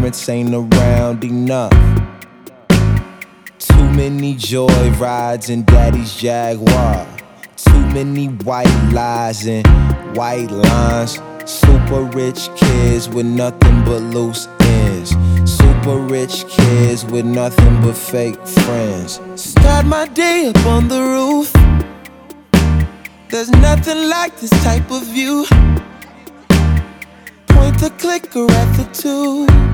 parents ain't around enough. Too many joy rides in daddy's Jaguar. Too many white lies and white lines. Super rich kids with nothing but loose ends. Super rich kids with nothing but fake friends. Start my day up on the roof. There's nothing like this type of view. Point the clicker at the tube.